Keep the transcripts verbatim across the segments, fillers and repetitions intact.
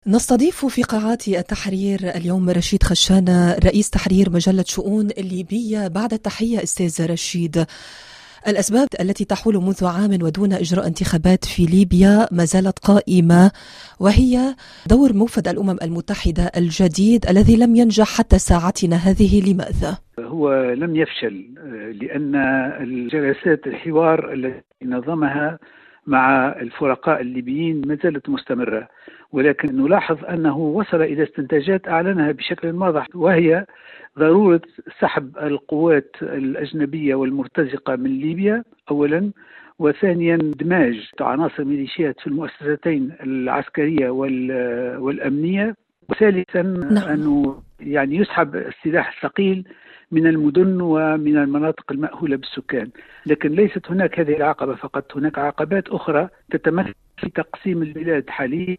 نستضيف في قاعات التحرير اليوم رشيد خشانة، رئيس تحرير مجلة شؤون ليبية. بعد التحية أستاذ رشيد، الأسباب التي تحول منذ عام ودون إجراء انتخابات في ليبيا ما زالت قائمة، وهي دور موفد الأمم المتحدة الجديد الذي لم ينجح حتى ساعتنا هذه. لماذا؟ هو لم يفشل لأن الجلسات الحوار التي نظمها مع الفرقاء الليبيين ما زالت مستمرة، ولكن نلاحظ أنه وصل إلى استنتاجات أعلنها بشكل واضح، وهي ضرورة سحب القوات الأجنبية والمرتزقة من ليبيا أولا، وثانيا دماج عناصر ميليشيات في المؤسستين العسكرية والأمنية، وثالثا نعم. أنه يعني يسحب السلاح الثقيل من المدن ومن المناطق المأهولة بالسكان. لكن ليست هناك هذه العقبة فقط، هناك عقبات أخرى تتمثل في تقسيم البلاد حاليا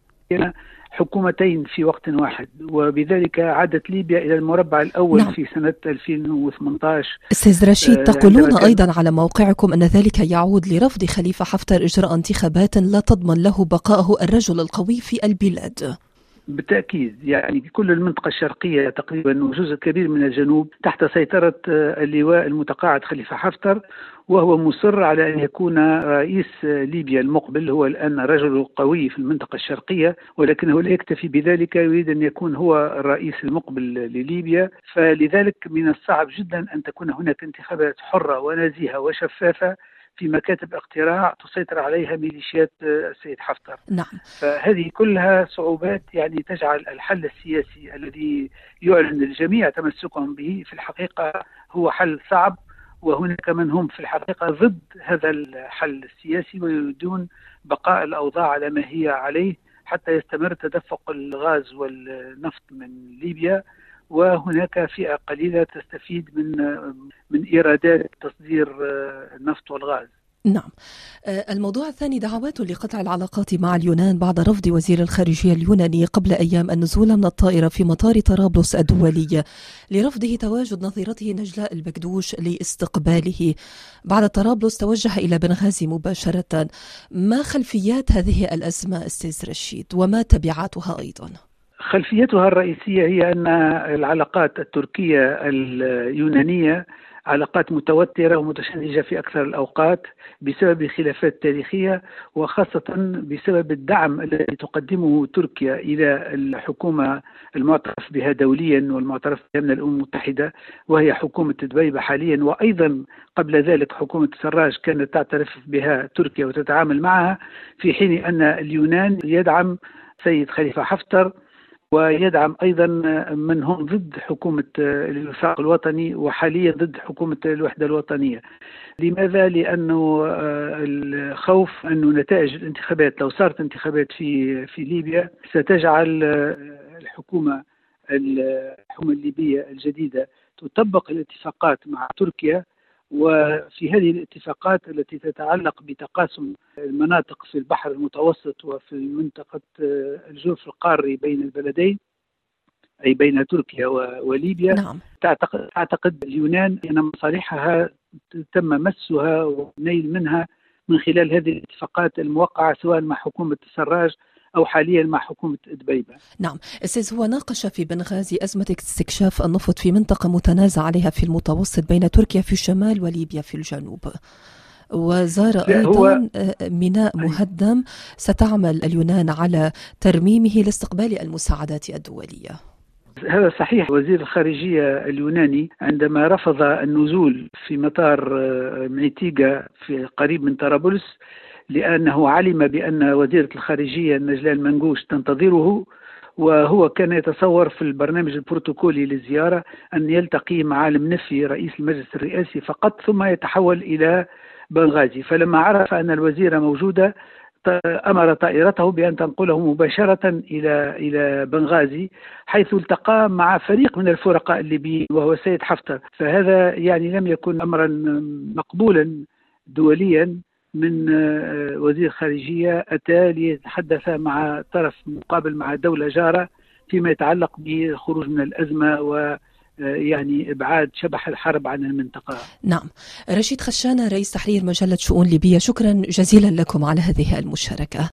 حكومتين في وقت واحد، وبذلك عادت ليبيا إلى المربع الأول. نعم. في سنة ألفين وثمانية عشر. أستاذ رشيد، آه تقولون أيضا على موقعكم أن ذلك يعود لرفض خليفة حفتر إجراء انتخابات لا تضمن له بقائه الرجل القوي في البلاد. بالتأكيد، يعني كل المنطقة الشرقية تقريبا وجزء كبير من الجنوب تحت سيطرة اللواء المتقاعد خليفة حفتر، وهو مصر على أن يكون رئيس ليبيا المقبل هو الآن رجل قوي في المنطقة الشرقية، ولكنه لا يكتفي بذلك، يريد أن يكون هو الرئيس المقبل لليبيا. فلذلك من الصعب جدا أن تكون هناك انتخابات حرة ونزيهة وشفافة في مكاتب اقتراع تسيطر عليها ميليشيات السيد حفتر. نعم. فهذه كلها صعوبات يعني تجعل الحل السياسي الذي يعلن الجميع تمسكهم به في الحقيقة هو حل صعب، وهناك من هم في الحقيقة ضد هذا الحل السياسي ويريدون بقاء الأوضاع على ما هي عليه حتى يستمر تدفق الغاز والنفط من ليبيا، وهناك فئة قليلة تستفيد من من إيرادات تصدير النفط والغاز. نعم. الموضوع الثاني دعوات لقطع العلاقات مع اليونان بعد رفض وزير الخارجية اليوناني قبل أيام النزول من الطائرة في مطار طرابلس الدولي لرفضه تواجد نظيرته نجلاء البكدوش لاستقباله. بعد طرابلس توجه إلى بنغازي مباشرة. ما خلفيات هذه الأزمة أستاذ رشيد وما تبعاتها أيضا؟ خلفيتها الرئيسية هي أن العلاقات التركية اليونانية علاقات متوترة ومتشنجة في أكثر الأوقات بسبب خلافات تاريخية، وخاصة بسبب الدعم الذي تقدمه تركيا إلى الحكومة المعترف بها دوليا والمعترف بها من الأمم المتحدة، وهي حكومة دبيبة حاليا، وأيضا قبل ذلك حكومة سراج كانت تعترف بها تركيا وتتعامل معها، في حين أن اليونان يدعم سيد خليفة حفتر ويدعم أيضا من هم ضد حكومة الوفاق الوطني وحاليا ضد حكومة الوحدة الوطنية. لماذا؟ لأنه الخوف أن نتائج الانتخابات لو صارت انتخابات في في ليبيا ستجعل الحكومة الحكومة الليبية الجديدة تطبق الاتفاقات مع تركيا، وفي هذه الاتفاقات التي تتعلق بتقاسم المناطق في البحر المتوسط وفي منطقة الجوف القاري بين البلدين أي بين تركيا وليبيا. نعم. تعتقد, تعتقد اليونان أن مصالحها تم مسها ونيل منها من خلال هذه الاتفاقات الموقعة سواء مع حكومة سراج أو حاليا مع حكومة دبيبة. نعم. أستاذ، هو ناقش في بنغازي أزمة استكشاف النفط في منطقة متنازع عليها في المتوسط بين تركيا في الشمال وليبيا في الجنوب، وزار أيضا ميناء مهدم ستعمل اليونان على ترميمه لاستقبال المساعدات الدولية. هذا صحيح. وزير الخارجية اليوناني عندما رفض النزول في مطار ميتيغا في قريب من طرابلس لأنه علم بأن وزيرة الخارجية نجلاء المنقوش تنتظره، وهو كان يتصور في البرنامج البروتوكولي للزيارة أن يلتقي مع المنفي رئيس المجلس الرئاسي فقط ثم يتحول إلى بنغازي. فلما عرف أن الوزيرة موجودة أمر طائرته بأن تنقله مباشرة إلى إلى بنغازي، حيث التقى مع فريق من الفرقاء الليبيين وهو السيد حفتر. فهذا يعني لم يكن أمرا مقبولا دوليا من وزير خارجية أتى ليتحدث مع طرف مقابل مع دولة جارة فيما يتعلق بالخروج من الأزمة و يعني إبعاد شبح الحرب عن المنطقة. نعم. رشيد خشانة، رئيس تحرير مجلة شؤون ليبية، شكرا جزيلا لكم على هذه المشاركة.